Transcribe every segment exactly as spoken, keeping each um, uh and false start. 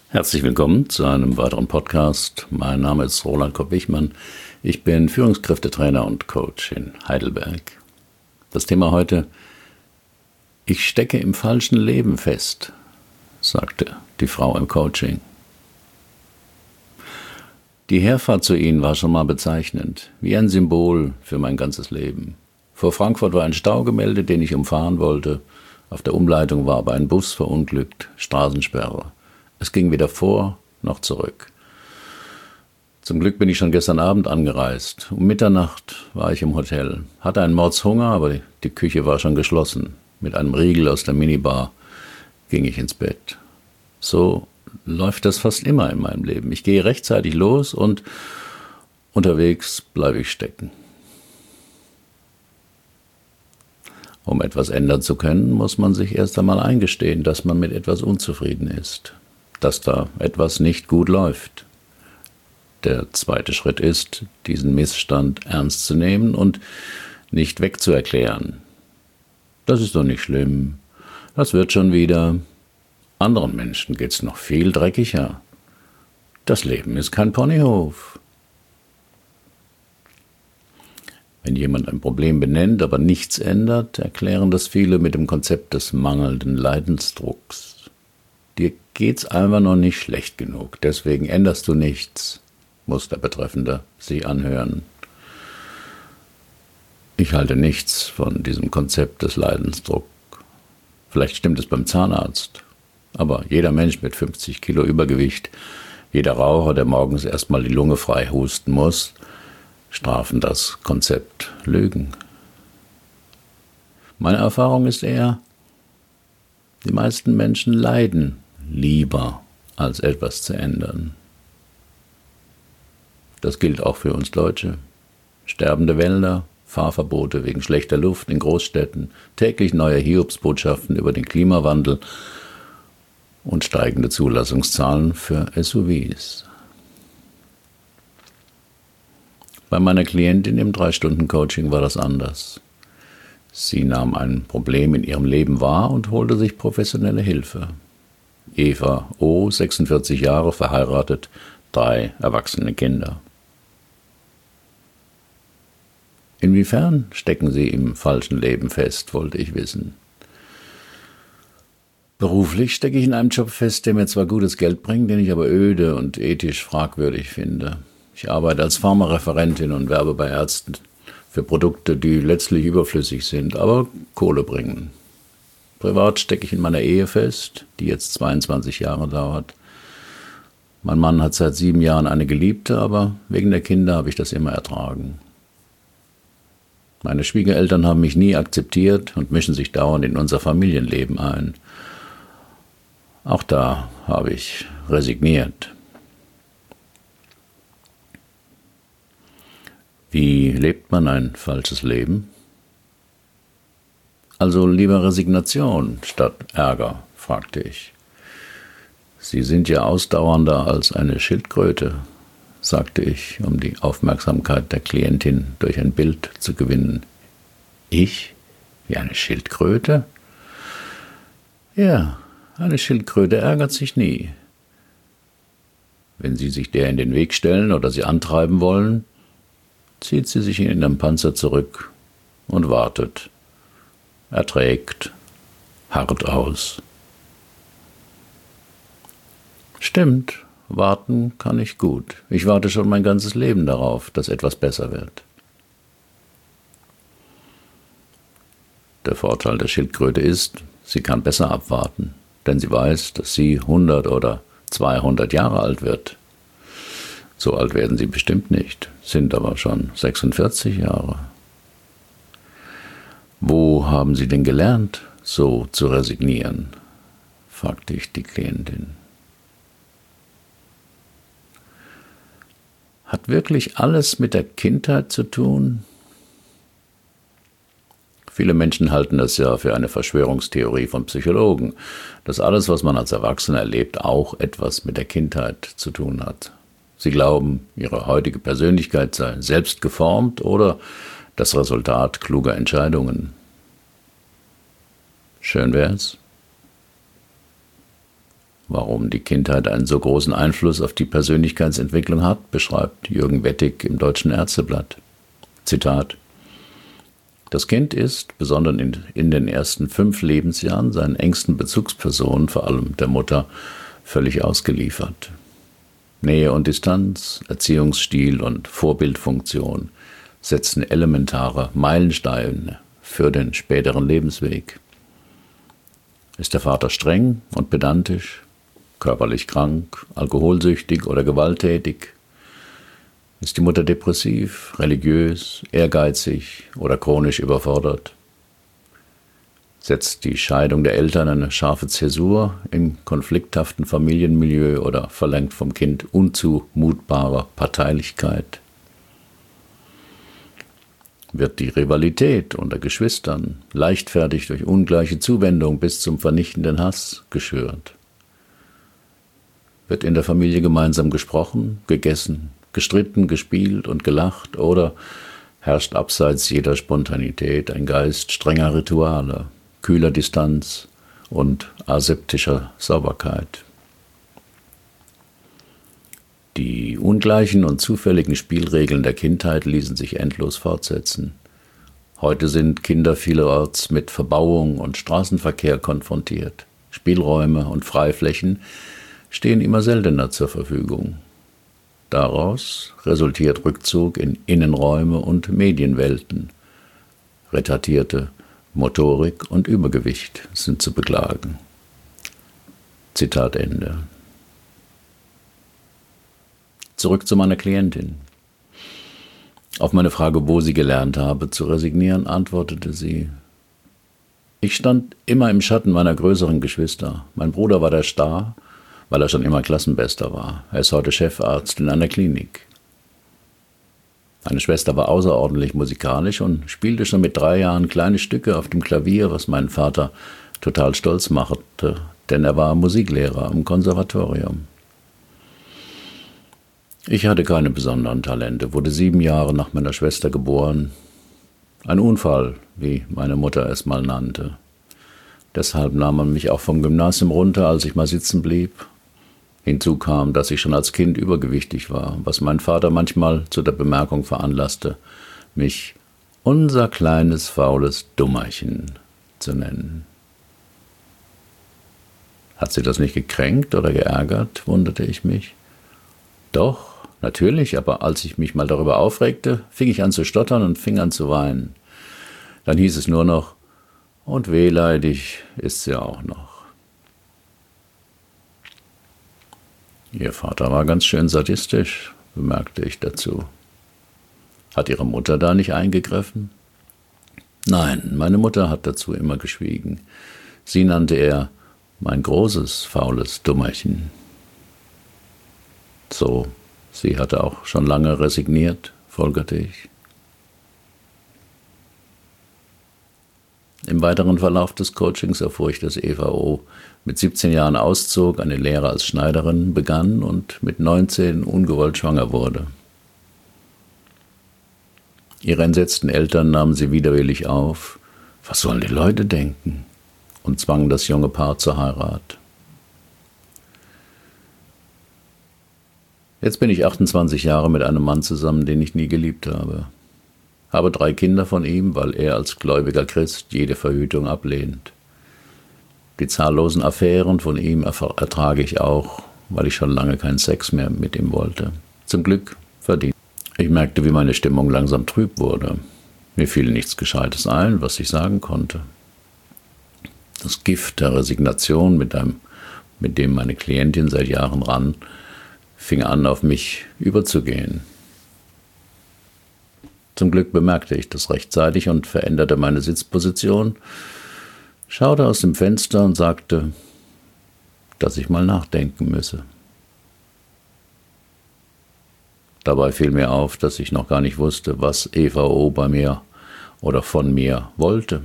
Herzlich willkommen zu einem weiteren Podcast. Mein Name ist Roland Kopp-Wichmann. Ich bin Führungskräftetrainer und Coach in Heidelberg. Das Thema heute: Ich stecke im falschen Leben fest, sagte die Frau im Coaching. Die Herfahrt zu Ihnen war schon mal bezeichnend, wie ein Symbol für mein ganzes Leben. Vor Frankfurt war ein Stau gemeldet, den ich umfahren wollte. Auf der Umleitung war aber ein Bus verunglückt, Straßensperre. Es ging weder vor noch zurück. Zum Glück bin ich schon gestern Abend angereist. Um Mitternacht war ich im Hotel, hatte einen Mordshunger, aber die Küche war schon geschlossen. Mit einem Riegel aus der Minibar ging ich ins Bett. So läuft das fast immer in meinem Leben. Ich gehe rechtzeitig los und unterwegs bleibe ich stecken. Um etwas ändern zu können, muss man sich erst einmal eingestehen, dass man mit etwas unzufrieden ist, dass da etwas nicht gut läuft. Der zweite Schritt ist, diesen Missstand ernst zu nehmen und nicht wegzuerklären. Das ist doch nicht schlimm, das wird schon wieder. Anderen Menschen geht's noch viel dreckiger. Das Leben ist kein Ponyhof. Wenn jemand ein Problem benennt, aber nichts ändert, erklären das viele mit dem Konzept des mangelnden Leidensdrucks. Dir geht's einfach noch nicht schlecht genug, deswegen änderst du nichts, muss der Betreffende sie anhören. Ich halte nichts von diesem Konzept des Leidensdrucks. Vielleicht stimmt es beim Zahnarzt, aber jeder Mensch mit fünfzig Kilo Übergewicht, jeder Raucher, der morgens erstmal die Lunge frei husten muss, strafen das Konzept Lügen. Meine Erfahrung ist eher, die meisten Menschen leiden lieber, als etwas zu ändern. Das gilt auch für uns Deutsche. Sterbende Wälder, Fahrverbote wegen schlechter Luft in Großstädten, täglich neue Hiobsbotschaften über den Klimawandel und steigende Zulassungszahlen für S U Vs. Bei meiner Klientin im drei Stunden Coaching war das anders. Sie nahm ein Problem in ihrem Leben wahr und holte sich professionelle Hilfe. Eva O., sechsundvierzig Jahre, verheiratet, drei erwachsene Kinder. Inwiefern stecken Sie im falschen Leben fest, wollte ich wissen. Beruflich stecke ich in einem Job fest, der mir zwar gutes Geld bringt, den ich aber öde und ethisch fragwürdig finde. Ich arbeite als Pharmareferentin und werbe bei Ärzten für Produkte, die letztlich überflüssig sind, aber Kohle bringen. Privat stecke ich in meiner Ehe fest, die jetzt zweiundzwanzig Jahre dauert. Mein Mann hat seit sieben Jahren eine Geliebte, aber wegen der Kinder habe ich das immer ertragen. Meine Schwiegereltern haben mich nie akzeptiert und mischen sich dauernd in unser Familienleben ein. Auch da habe ich resigniert. Wie lebt man ein falsches Leben? Also lieber Resignation statt Ärger, fragte ich. Sie sind ja ausdauernder als eine Schildkröte, sagte ich, um die Aufmerksamkeit der Klientin durch ein Bild zu gewinnen. Ich? Wie eine Schildkröte? Ja, eine Schildkröte ärgert sich nie. Wenn Sie sich der in den Weg stellen oder sie antreiben wollen, zieht sie sich in den Panzer zurück und wartet, erträgt, harrt aus. Stimmt, warten kann ich gut. Ich warte schon mein ganzes Leben darauf, dass etwas besser wird. Der Vorteil der Schildkröte ist, sie kann besser abwarten, denn sie weiß, dass sie hundert oder zweihundert Jahre alt wird. So alt werden sie bestimmt nicht, sind aber schon sechsundvierzig Jahre. Wo haben Sie denn gelernt, so zu resignieren? Fragte ich die Klientin. Hat wirklich alles mit der Kindheit zu tun? Viele Menschen halten das ja für eine Verschwörungstheorie von Psychologen, dass alles, was man als Erwachsener erlebt, auch etwas mit der Kindheit zu tun hat. Sie glauben, ihre heutige Persönlichkeit sei selbst geformt oder das Resultat kluger Entscheidungen. Schön wär's. Warum die Kindheit einen so großen Einfluss auf die Persönlichkeitsentwicklung hat, beschreibt Jürgen Wettig im Deutschen Ärzteblatt. Zitat: Das Kind ist, besonders in, in den ersten fünf Lebensjahren, seinen engsten Bezugspersonen, vor allem der Mutter, völlig ausgeliefert. Nähe und Distanz, Erziehungsstil und Vorbildfunktion setzen elementare Meilensteine für den späteren Lebensweg. Ist der Vater streng und pedantisch, körperlich krank, alkoholsüchtig oder gewalttätig? Ist die Mutter depressiv, religiös, ehrgeizig oder chronisch überfordert? Setzt die Scheidung der Eltern eine scharfe Zäsur im konflikthaften Familienmilieu oder verlangt vom Kind unzumutbare Parteilichkeit? Wird die Rivalität unter Geschwistern leichtfertig durch ungleiche Zuwendung bis zum vernichtenden Hass geschürt? Wird in der Familie gemeinsam gesprochen, gegessen, gestritten, gespielt und gelacht, oder herrscht abseits jeder Spontanität ein Geist strenger Rituale, kühler Distanz und aseptischer Sauberkeit? Die ungleichen und zufälligen Spielregeln der Kindheit ließen sich endlos fortsetzen. Heute sind Kinder vielerorts mit Verbauung und Straßenverkehr konfrontiert. Spielräume und Freiflächen stehen immer seltener zur Verfügung. Daraus resultiert Rückzug in Innenräume und Medienwelten. Retardierte Motorik und Übergewicht sind zu beklagen. Zitat Ende. Zurück zu meiner Klientin. Auf meine Frage, wo sie gelernt habe, zu resignieren, antwortete sie: Ich stand immer im Schatten meiner größeren Geschwister. Mein Bruder war der Star, weil er schon immer Klassenbester war. Er ist heute Chefarzt in einer Klinik. Meine Schwester war außerordentlich musikalisch und spielte schon mit drei Jahren kleine Stücke auf dem Klavier, was meinen Vater total stolz machte, denn er war Musiklehrer am Konservatorium. Ich hatte keine besonderen Talente, wurde sieben Jahre nach meiner Schwester geboren. Ein Unfall, wie meine Mutter es mal nannte. Deshalb nahm man mich auch vom Gymnasium runter, als ich mal sitzen blieb. Hinzu kam, dass ich schon als Kind übergewichtig war, was mein Vater manchmal zu der Bemerkung veranlasste, mich unser kleines, faules Dummerchen zu nennen. Hat sie das nicht gekränkt oder geärgert, wunderte ich mich. Doch, natürlich, aber als ich mich mal darüber aufregte, fing ich an zu stottern und fing an zu weinen. Dann hieß es nur noch: Und wehleidig ist sie auch noch. Ihr Vater war ganz schön sadistisch, bemerkte ich dazu. Hat Ihre Mutter da nicht eingegriffen? Nein, meine Mutter hat dazu immer geschwiegen. Sie nannte er mein großes, faules Dummerchen. So, sie hatte auch schon lange resigniert, folgerte ich. Im weiteren Verlauf des Coachings erfuhr ich, dass Eva O. mit siebzehn Jahren auszog, eine Lehre als Schneiderin begann und mit neunzehn ungewollt schwanger wurde. Ihre entsetzten Eltern nahmen sie widerwillig auf. Was sollen die Leute denken? Und zwangen das junge Paar zur Heirat. Jetzt bin ich achtundzwanzig Jahre mit einem Mann zusammen, den ich nie geliebt habe. Habe drei Kinder von ihm, weil er als gläubiger Christ jede Verhütung ablehnt. Die zahllosen Affären von ihm ertrage ich auch, weil ich schon lange keinen Sex mehr mit ihm wollte. Zum Glück verdient. Ich merkte, wie meine Stimmung langsam trüb wurde. Mir fiel nichts Gescheites ein, was ich sagen konnte. Das Gift der Resignation, mit, einem, mit dem meine Klientin seit Jahren ran, fing an, auf mich überzugehen. Zum Glück bemerkte ich das rechtzeitig und veränderte meine Sitzposition, schaute aus dem Fenster und sagte, dass ich mal nachdenken müsse. Dabei fiel mir auf, dass ich noch gar nicht wusste, was Eva O. bei mir oder von mir wollte.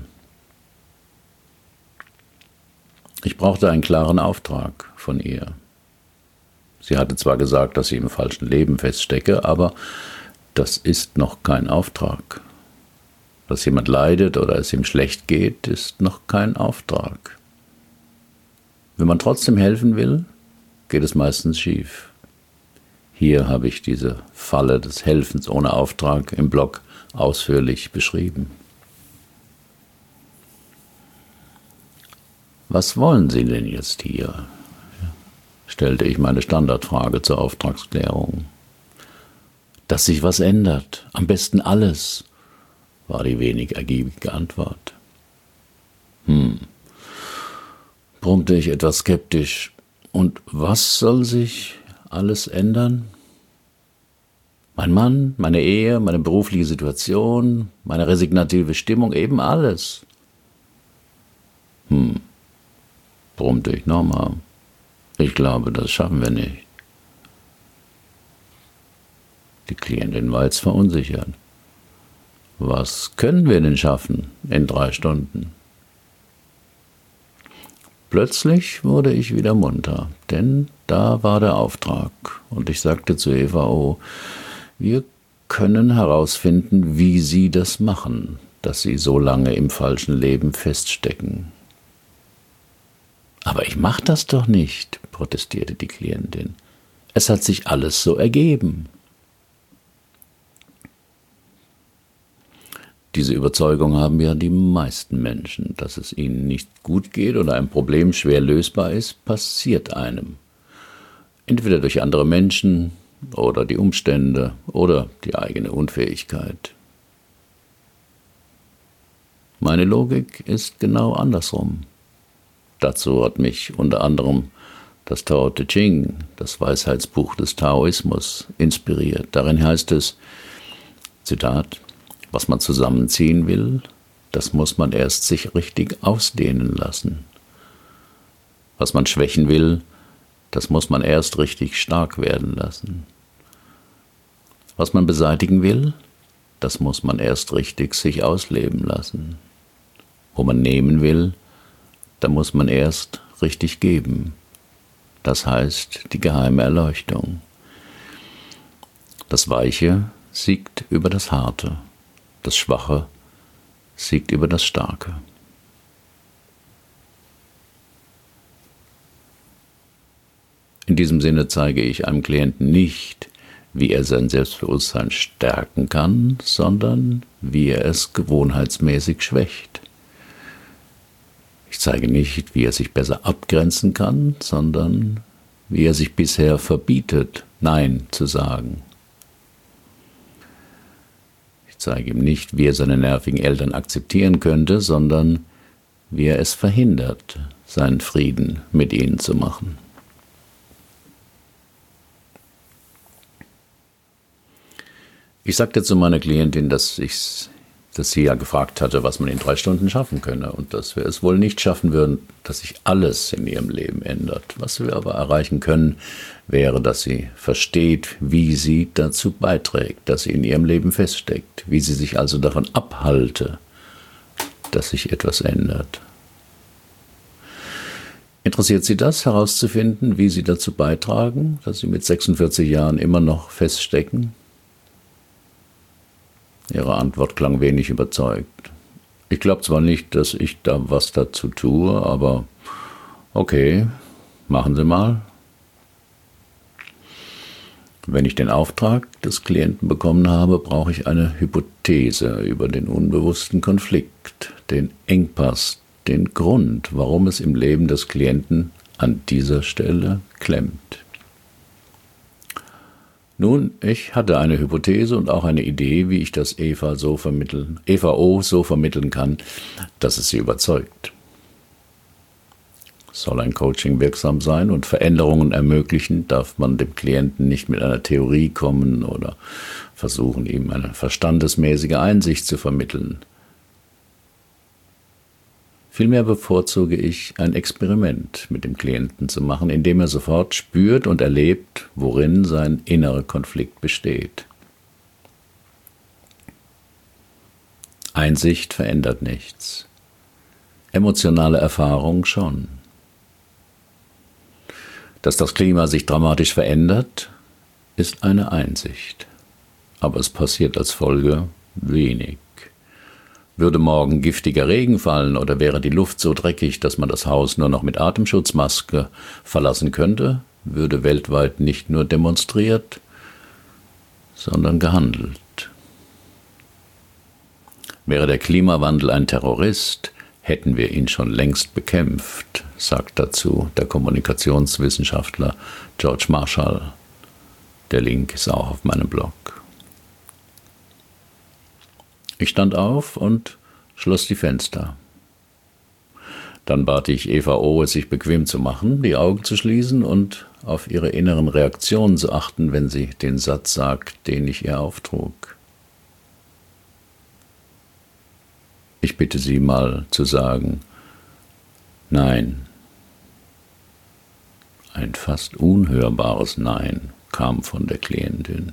Ich brauchte einen klaren Auftrag von ihr. Sie hatte zwar gesagt, dass sie im falschen Leben feststecke, aber das ist noch kein Auftrag. Dass jemand leidet oder es ihm schlecht geht, ist noch kein Auftrag. Wenn man trotzdem helfen will, geht es meistens schief. Hier habe ich diese Falle des Helfens ohne Auftrag im Blog ausführlich beschrieben. Was wollen Sie denn jetzt hier? Stellte ich meine Standardfrage zur Auftragsklärung. Dass sich was ändert, am besten alles, war die wenig ergiebige Antwort. Hm, brummte ich etwas skeptisch. Und was soll sich alles ändern? Mein Mann, meine Ehe, meine berufliche Situation, meine resignative Stimmung, eben alles. Hm, brummte ich nochmal. Ich glaube, das schaffen wir nicht. Die Klientin war jetzt verunsichert. Was können wir denn schaffen in drei Stunden? Plötzlich wurde ich wieder munter, denn da war der Auftrag. Und ich sagte zu Eva, oh, wir können herausfinden, wie Sie das machen, dass Sie so lange im falschen Leben feststecken. Aber ich mach das doch nicht, protestierte die Klientin. Es hat sich alles so ergeben. Diese Überzeugung haben ja die meisten Menschen, dass es ihnen nicht gut geht oder ein Problem schwer lösbar ist, passiert einem. Entweder durch andere Menschen oder die Umstände oder die eigene Unfähigkeit. Meine Logik ist genau andersrum. Dazu hat mich unter anderem das Tao Te Ching, das Weisheitsbuch des Taoismus, inspiriert. Darin heißt es, Zitat, was man zusammenziehen will, das muss man erst sich richtig ausdehnen lassen. Was man schwächen will, das muss man erst richtig stark werden lassen. Was man beseitigen will, das muss man erst richtig sich ausleben lassen. Wo man nehmen will, da muss man erst richtig geben. Das heißt die geheime Erleuchtung. Das Weiche siegt über das Harte, das Schwache siegt über das Starke. In diesem Sinne zeige ich einem Klienten nicht, wie er sein Selbstbewusstsein stärken kann, sondern wie er es gewohnheitsmäßig schwächt. Ich zeige nicht, wie er sich besser abgrenzen kann, sondern wie er sich bisher verbietet, Nein zu sagen. Ich zeige ihm nicht, wie er seine nervigen Eltern akzeptieren könnte, sondern wie er es verhindert, seinen Frieden mit ihnen zu machen. Ich sagte zu meiner Klientin, dass ich dass sie ja gefragt hatte, was man in drei Stunden schaffen könne und dass wir es wohl nicht schaffen würden, dass sich alles in ihrem Leben ändert. Was wir aber erreichen können, wäre, dass sie versteht, wie sie dazu beiträgt, dass sie in ihrem Leben feststeckt, wie sie sich also davon abhalte, dass sich etwas ändert. Interessiert Sie das, herauszufinden, wie Sie dazu beitragen, dass Sie mit sechsundvierzig Jahren immer noch feststecken? Ihre Antwort klang wenig überzeugt. Ich glaube zwar nicht, dass ich da was dazu tue, aber okay, machen Sie mal. Wenn ich den Auftrag des Klienten bekommen habe, brauche ich eine Hypothese über den unbewussten Konflikt, den Engpass, den Grund, warum es im Leben des Klienten an dieser Stelle klemmt. Nun, ich hatte eine Hypothese und auch eine Idee, wie ich das Eva so vermitteln, Eva O so vermitteln kann, dass es sie überzeugt. Soll ein Coaching wirksam sein und Veränderungen ermöglichen, darf man dem Klienten nicht mit einer Theorie kommen oder versuchen, ihm eine verstandesmäßige Einsicht zu vermitteln. Vielmehr bevorzuge ich, ein Experiment mit dem Klienten zu machen, indem er sofort spürt und erlebt, worin sein innerer Konflikt besteht. Einsicht verändert nichts, emotionale Erfahrung schon. Dass das Klima sich dramatisch verändert, ist eine Einsicht, aber es passiert als Folge wenig. Würde morgen giftiger Regen fallen oder wäre die Luft so dreckig, dass man das Haus nur noch mit Atemschutzmaske verlassen könnte, würde weltweit nicht nur demonstriert, sondern gehandelt. Wäre der Klimawandel ein Terrorist, hätten wir ihn schon längst bekämpft, sagt dazu der Kommunikationswissenschaftler George Marshall. Der Link ist auch auf meinem Blog. Ich stand auf und schloss die Fenster. Dann bat ich Eva O., es sich bequem zu machen, die Augen zu schließen und auf ihre inneren Reaktionen zu achten, wenn sie den Satz sagt, den ich ihr auftrug. Ich bitte Sie mal zu sagen, nein. Ein fast unhörbares Nein kam von der Klientin.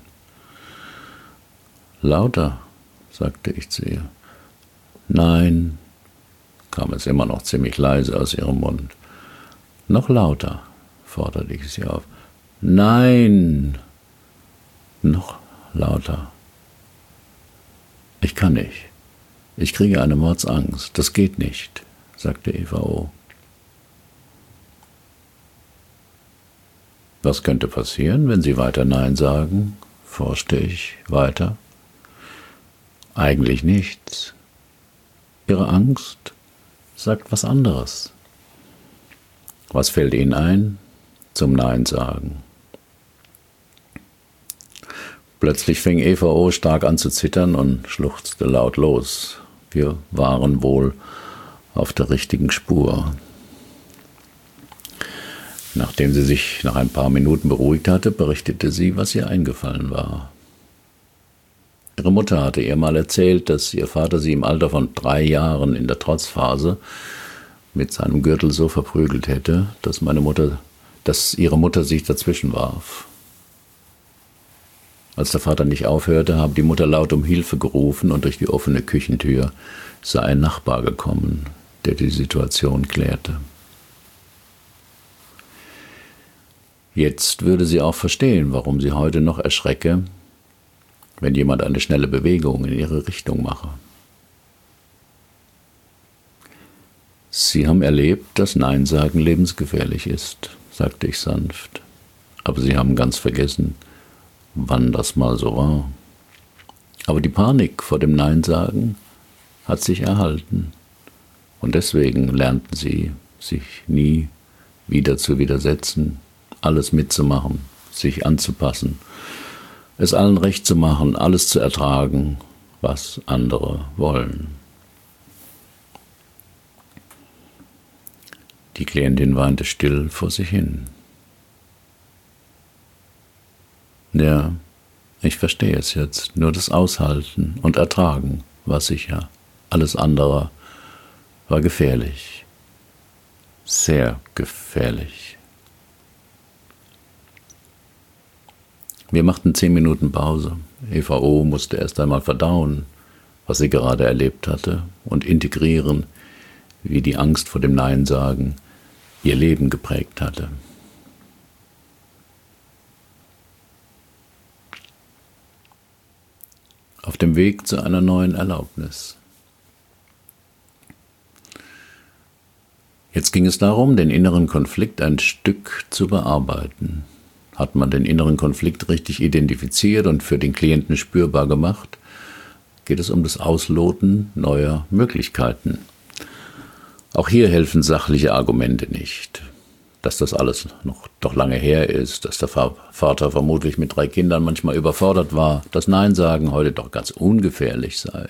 Lauter, sagte ich zu ihr. Nein, kam es immer noch ziemlich leise aus ihrem Mund. Noch lauter, forderte ich sie auf. Nein, noch lauter. Ich kann nicht. Ich kriege eine Mordsangst. Das geht nicht, sagte Eva O. Was könnte passieren, wenn Sie weiter Nein sagen? Forschte ich weiter. Eigentlich nichts. Ihre Angst sagt was anderes. Was fällt Ihnen ein zum Nein sagen? Plötzlich fing Eva O. stark an zu zittern und schluchzte laut los. Wir waren wohl auf der richtigen Spur. Nachdem sie sich nach ein paar Minuten beruhigt hatte, berichtete sie, was ihr eingefallen war. Ihre Mutter hatte ihr mal erzählt, dass ihr Vater sie im Alter von drei Jahren in der Trotzphase mit seinem Gürtel so verprügelt hätte, dass meine Mutter, dass ihre Mutter sich dazwischen warf. Als der Vater nicht aufhörte, habe die Mutter laut um Hilfe gerufen und durch die offene Küchentür sei ein Nachbar gekommen, der die Situation klärte. Jetzt würde sie auch verstehen, warum sie heute noch erschrecke, wenn jemand eine schnelle Bewegung in ihre Richtung mache. Sie haben erlebt, dass Nein sagen lebensgefährlich ist, sagte ich sanft. Aber Sie haben ganz vergessen, wann das mal so war. Aber die Panik vor dem Nein sagen hat sich erhalten. Und deswegen lernten Sie, sich nie wieder zu widersetzen, alles mitzumachen, sich anzupassen, es allen recht zu machen, alles zu ertragen, was andere wollen. Die Klientin weinte still vor sich hin. Ja, ich verstehe es jetzt, nur das Aushalten und Ertragen war sicher. Alles andere war gefährlich, sehr gefährlich. Wir machten zehn Minuten Pause. Eva O. musste erst einmal verdauen, was sie gerade erlebt hatte, und integrieren, wie die Angst vor dem Nein sagen ihr Leben geprägt hatte. Auf dem Weg zu einer neuen Erlaubnis. Jetzt ging es darum, den inneren Konflikt ein Stück zu bearbeiten. Hat man den inneren Konflikt richtig identifiziert und für den Klienten spürbar gemacht, geht es um das Ausloten neuer Möglichkeiten. Auch hier helfen sachliche Argumente nicht. Dass das alles noch doch lange her ist, dass der Vater vermutlich mit drei Kindern manchmal überfordert war, dass Nein sagen heute doch ganz ungefährlich sei.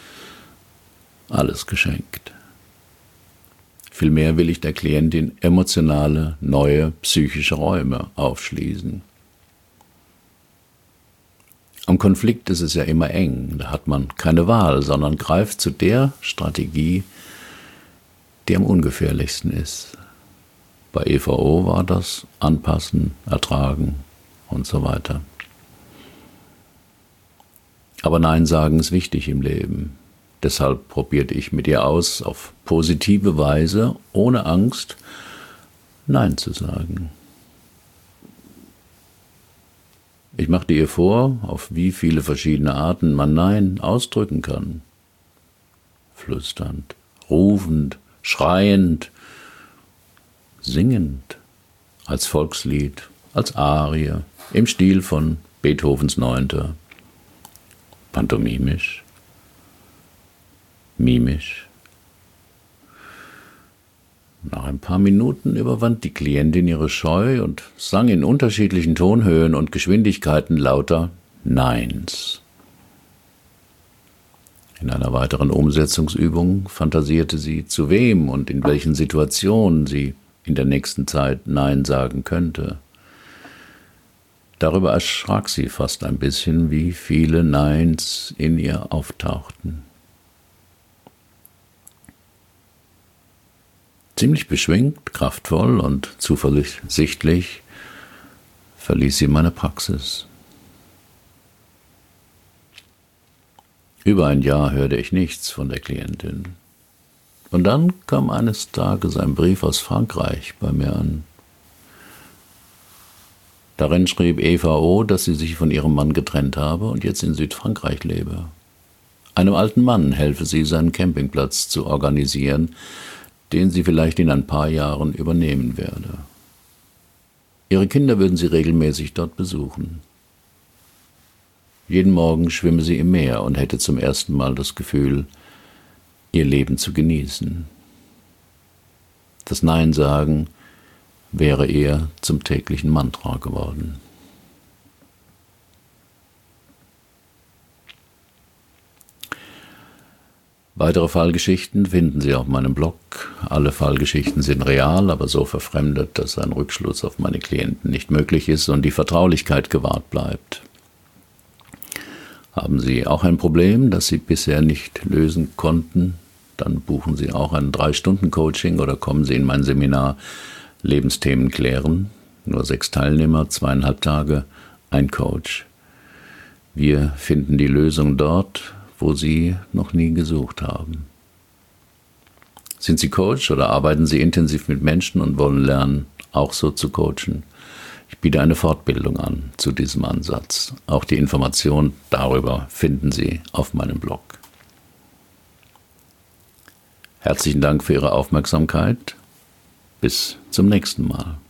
Alles geschenkt. Vielmehr will ich der Klientin emotionale, neue psychische Räume aufschließen. Am Konflikt ist es ja immer eng, da hat man keine Wahl, sondern greift zu der Strategie, die am ungefährlichsten ist. Bei E V O war das Anpassen, Ertragen und so weiter. Aber Nein sagen ist wichtig im Leben. Deshalb probierte ich mit ihr aus, auf positive Weise, ohne Angst, Nein zu sagen. Ich machte ihr vor, auf wie viele verschiedene Arten man Nein ausdrücken kann. flüsternd, rufend, schreiend, singend, als Volkslied, als Arie, im Stil von Beethovens Neunter, pantomimisch, mimisch. Nach ein paar Minuten überwand die Klientin ihre Scheu und sang in unterschiedlichen Tonhöhen und Geschwindigkeiten lauter Neins. In einer weiteren Umsetzungsübung fantasierte sie, zu wem und in welchen Situationen sie in der nächsten Zeit Nein sagen könnte. Darüber erschrak sie fast ein bisschen, wie viele Neins in ihr auftauchten. Ziemlich beschwingt, kraftvoll und zuversichtlich verließ sie meine Praxis. Über ein Jahr hörte ich nichts von der Klientin. Und dann kam eines Tages ein Brief aus Frankreich bei mir an. Darin schrieb Eva O., dass sie sich von ihrem Mann getrennt habe und jetzt in Südfrankreich lebe. Einem alten Mann helfe sie, seinen Campingplatz zu organisieren, den sie vielleicht in ein paar Jahren übernehmen werde. Ihre Kinder würden sie regelmäßig dort besuchen. Jeden Morgen schwimme sie im Meer und hätte zum ersten Mal das Gefühl, ihr Leben zu genießen. Das Nein sagen wäre ihr zum täglichen Mantra geworden. Weitere Fallgeschichten finden Sie auf meinem Blog. Alle Fallgeschichten sind real, aber so verfremdet, dass ein Rückschluss auf meine Klienten nicht möglich ist und die Vertraulichkeit gewahrt bleibt. Haben Sie auch ein Problem, das Sie bisher nicht lösen konnten? Dann buchen Sie auch ein drei Stunden Coaching oder kommen Sie in mein Seminar Lebensthemen klären. Nur sechs Teilnehmer, zweieinhalb Tage, ein Coach. Wir finden die Lösung dort, wo Sie noch nie gesucht haben. Sind Sie Coach oder arbeiten Sie intensiv mit Menschen und wollen lernen, auch so zu coachen? Ich biete eine Fortbildung an zu diesem Ansatz. Auch die Informationen darüber finden Sie auf meinem Blog. Herzlichen Dank für Ihre Aufmerksamkeit. Bis zum nächsten Mal.